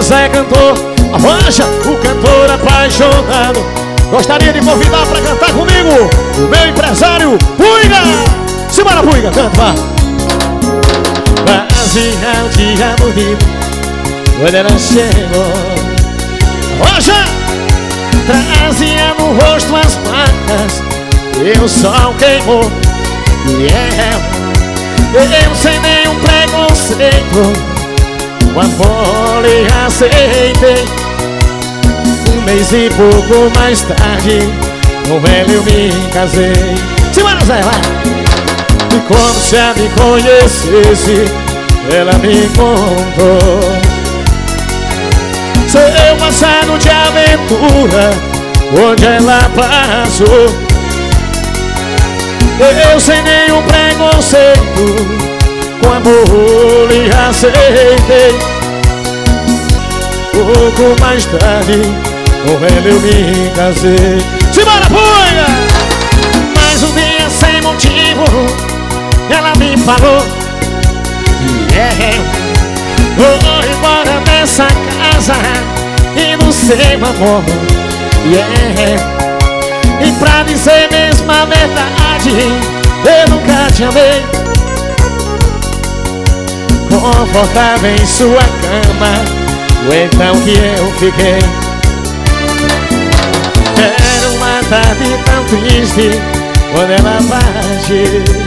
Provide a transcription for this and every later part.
Zé cantor, Arranja, o cantor apaixonado. Gostaria de convidar pra cantar comigo o meu empresário, Puiga. Simbora, Puiga, canta, vá. Fazia um dia bonito quando ela chegou. Arranja, trazia no rosto as marcas e o sol queimou. Eu sem nenhum preconceito, o amor lhe aceitei. Um mês e pouco mais tarde, com ela eu me casei. Simbora, Zé, vai! E como se ela me conhecesse, ela me contou seu passado de aventura, onde ela passou. Eu sem nenhum preconceito, com amor lhe aceitei. Pouco mais tarde, com ela eu me casei. Simbora, Puiga! Mais um dia sem motivo, ela me falou: vou embora dessa casa e do seu amor. E pra dizer mesmo a verdade, eu nunca te amei. Confortável em sua cama, foi então que eu fiquei. Era uma tarde tão triste quando ela partiu.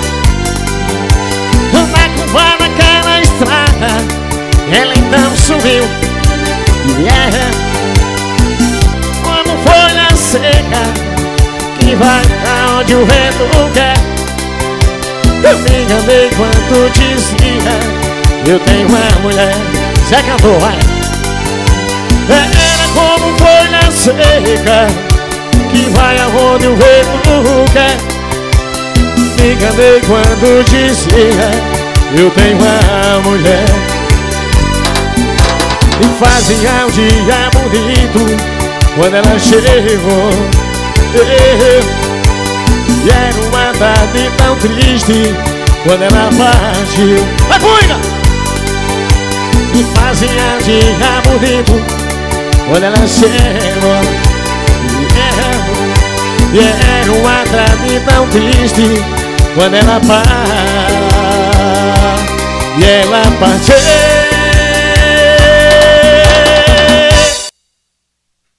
Na curva naquela estrada, ela então sumiu. Como folha seca que vai pra onde o vento quer. Eu me enganei quando dizia: eu tenho uma mulher. Zé cantou, vai! Era como folha seca que vai aonde o vento quer. Me enganei quando dizia: eu tenho uma mulher. E fazia um dia bonito quando ela chegou. E era uma tarde tão triste quando ela partiu. Vai, Puiga! E fazia um dia bonito quando ela chegou. E era uma tarde tão triste quando ela partiu. E ela partiu.